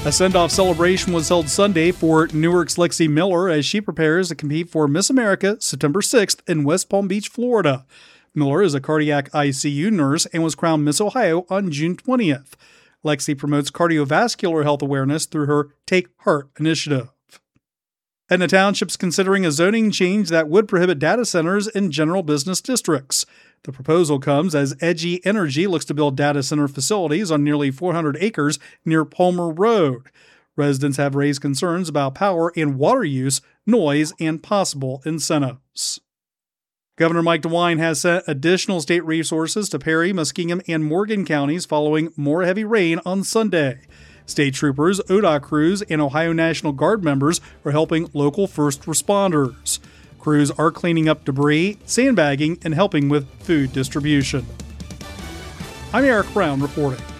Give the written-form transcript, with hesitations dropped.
A send-off celebration was held Sunday for Newark's Lexi Miller as she prepares to compete for Miss America September 6th in West Palm Beach, Florida. Miller is a cardiac ICU nurse and was crowned Miss Ohio on June 20th. Lexi promotes cardiovascular health awareness through her Take Heart initiative. And the township's considering a zoning change that would prohibit data centers in general business districts. The proposal comes as Edgy Energy looks to build data center facilities on nearly 400 acres near Palmer Road. Residents have raised concerns about power and water use, noise, and possible incentives. Governor Mike DeWine has sent additional state resources to Perry, Muskingum, and Morgan counties following more heavy rain on Sunday. State troopers, ODOT crews, and Ohio National Guard members are helping local first responders. Crews are cleaning up debris, sandbagging, and helping with food distribution. I'm Eric Brown reporting.